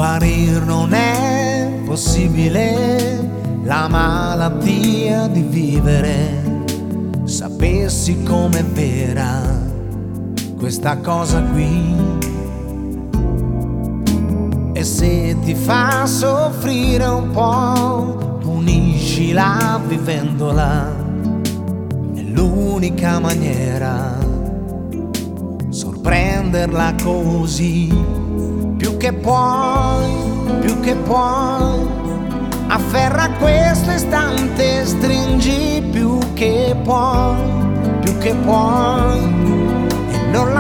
Guarir non è possibile, la malattia di vivere. Sapessi com'è vera questa cosa qui, e se ti fa soffrire un po', puniscila vivendola. È l'unica maniera, sorprenderla così. Più che puoi, afferra questo istante, stringi più che puoi, e non